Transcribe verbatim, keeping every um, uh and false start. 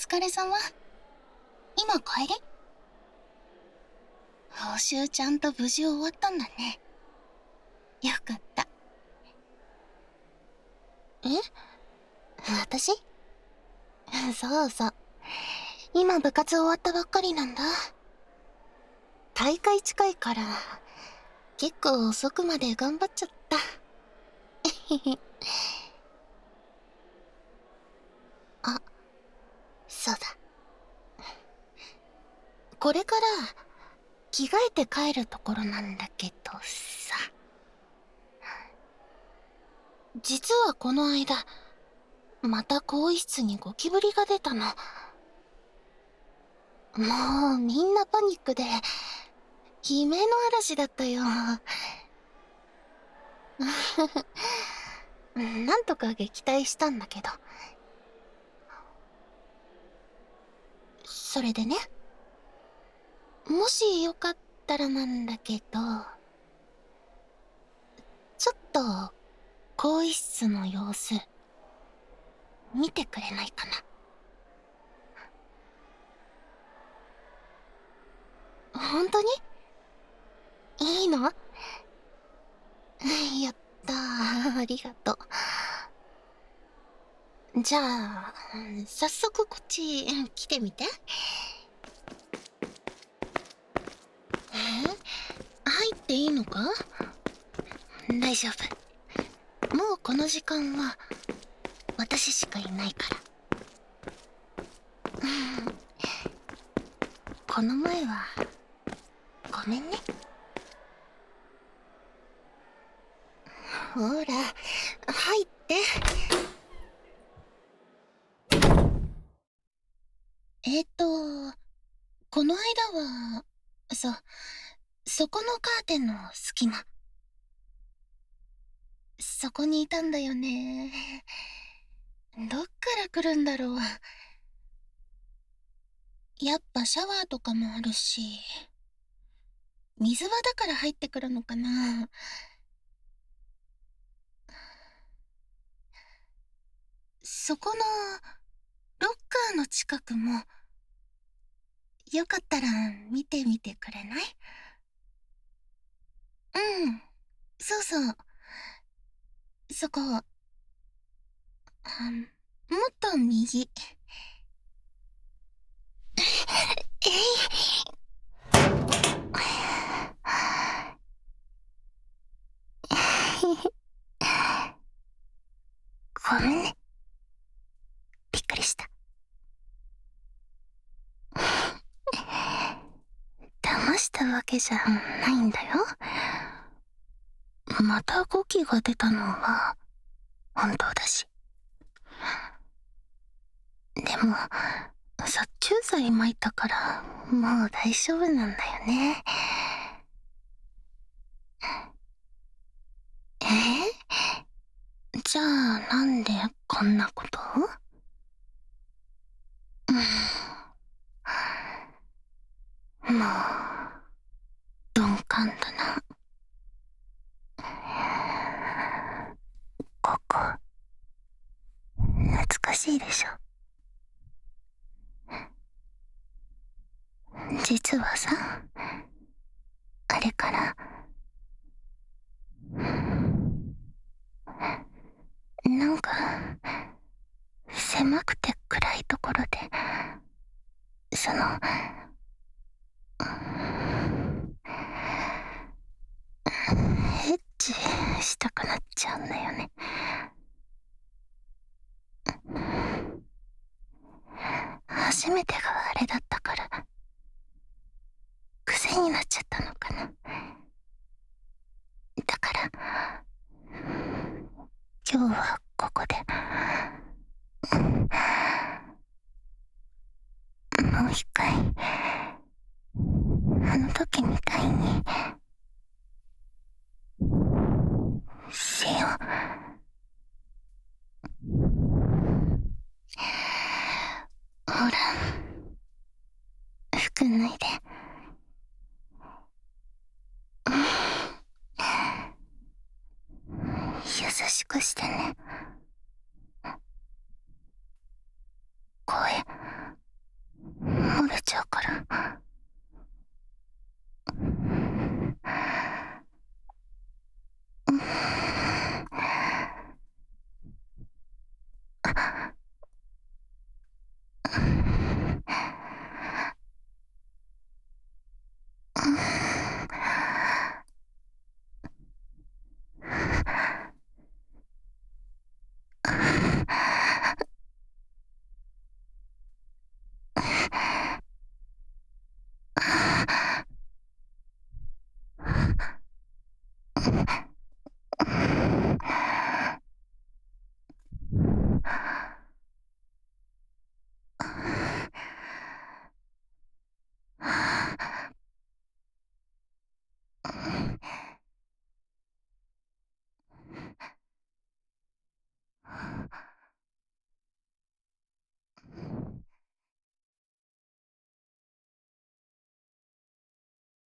疲れ様。今帰り？報酬ちゃんと無事終わったんだね。よかった。 え？私？そうそう。今部活終わったばっかりなんだ。大会近いから、結構遅くまで頑張っちゃった。あ、そうだ。これから着替えて帰るところなんだけどさ。実はこの間、また更衣室にゴキブリが出たの。もうみんなパニックで、悲鳴の嵐だったよ。なんとか撃退したんだけど。それでね、もしよかったらなんだけど、ちょっと更衣室の様子見てくれないかな。本当に？いいの？やったー、ありがとう。じゃあ早速こっち来てみて。え？入っていいのか？大丈夫。もうこの時間は私しかいないから。この前はごめんね。ほら入って。えっとこの間はそそこのカーテンの隙間、そこにいたんだよね。どっから来るんだろう。やっぱシャワーとかもあるし、水場だから入ってくるのかな。そこのロッカーの近くもよかったら見てみてくれない？うん、そうそう、そこ。あ、もっと右。えい。ごめんね。びっくりした。騙したわけじゃないんだよ。またゴキが出たのは本当だし。でも殺虫剤撒いたからもう大丈夫なんだよね。え？じゃあなんでこんなことを？うん、もう鈍感だな。ここ懐かしいでしょ。実はさ、あれからなんか狭くて暗いところでそのエッチしたくなっちゃうんだよね。初めてがあれだったから癖になっちゃったのかな。だから今日はここでもう一回あの時みたいにしよう。ほら服脱いで。優しくしてね。声ちゃうから。